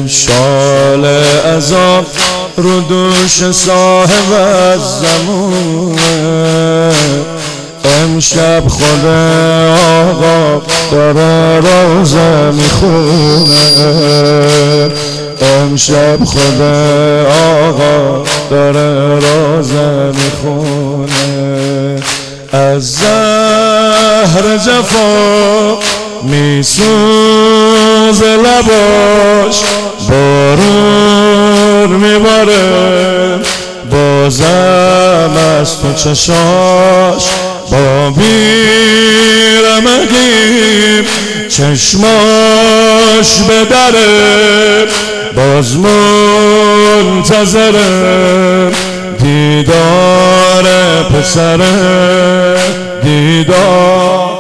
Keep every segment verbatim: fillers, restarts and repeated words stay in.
شال عذاب رو دوش صاحب از زمونه. امشب خود آقا داره روزه میخونه. امشب خود آقا داره روزه میخونه. از زهر جفا میسوز لباش، بارون میباره بازم از تو چشاش. با بیرمگیم چشماش به دره، باز منتظره دیدار پسره. دیدار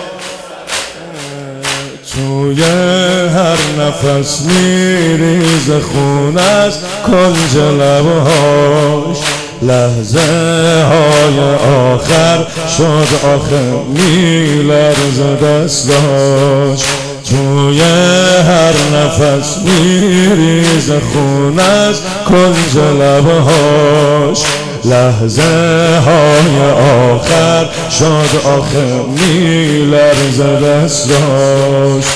توی هر نفس میریز خون از کنج لبهاش. لحظه های آخر شد آخه میلرز دستاش. توی هر نفس میریز خون از کنج لبهاش. لحظه های آخر شد آخه میلرز دستاش.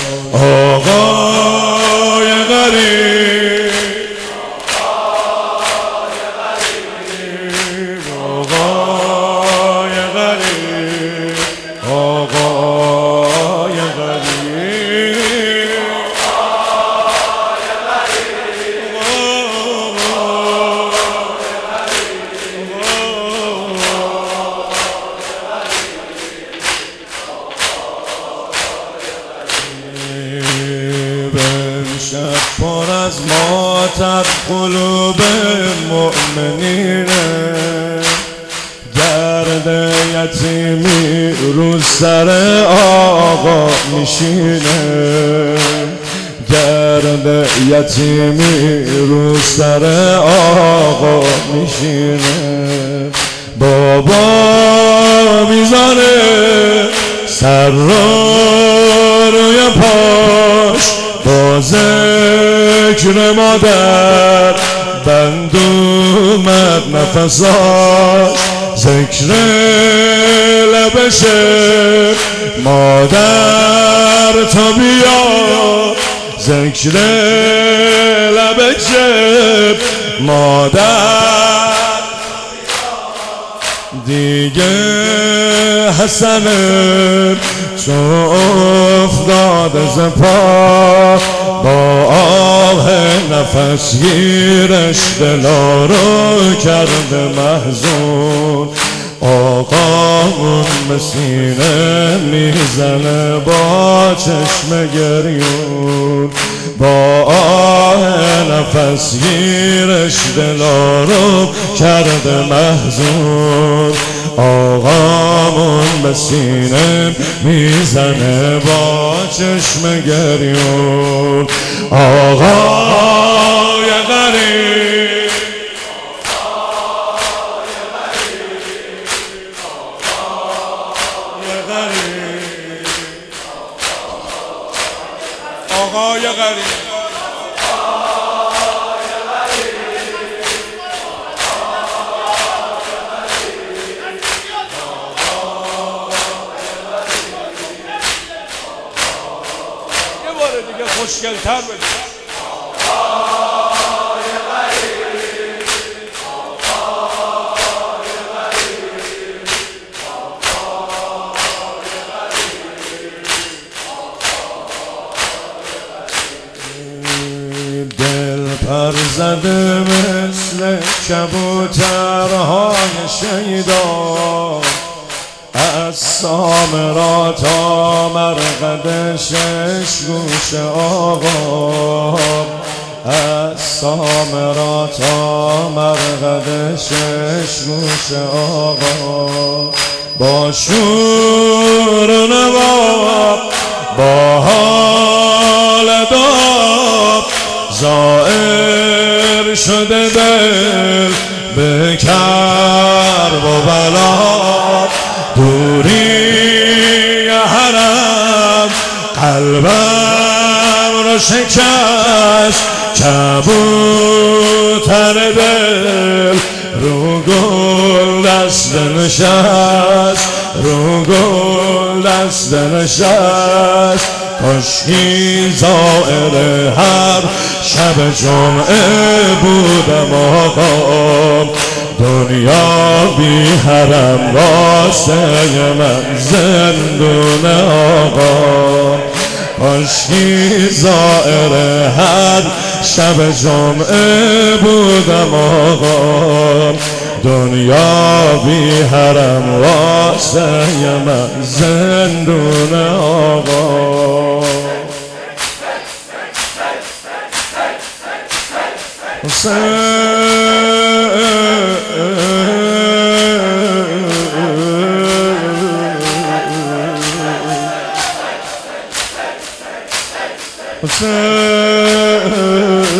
آقای غریب، آقای غریب، آقای غریب، امشب پر از ماتت قلوب مؤمنینه. گرد یتیمی رو سر آقا میشینه. گرد یتیمی رو سر آقا میشینه. بابا میذاره سر رو روی پاش، با ذکر مادر بند اومد نفساش. ذکر لبشه مادر تو بیا، ذکر لبشه مادر. دیگه حسن چو افتاد ز پا، با آه نفس گیرش دلا رو کرده محزون. آقامون به سینه میزنه با چشم گریون. با آه نفس گیرش دلا رو کرده محزون. آقامون به سینه میزنه با چشم گریون. آقای غریب، آقای غریب، یه بار دیگه خوشگل‌تر بده. پر زده مثل کبوترهای شیدا، از سامرا تا مرقد شش گوش آقا. از سامرا تا مرقد شش گوش آقا. با شور و نوا با حال داب، زائر شده دل به کرب و بلا. دوری حرم قلبم را شکست، کبوتر دل رو گل دست نشست، رو گل دست نشست. کاشکی زائر هر شب جمعه بودم آقا، دنیا بی حرم واسه من زندون آقا. کاشکی زائر هر شب جمعه بودم آقا، دنیا بی حرم واسه من زندون آقا. حسین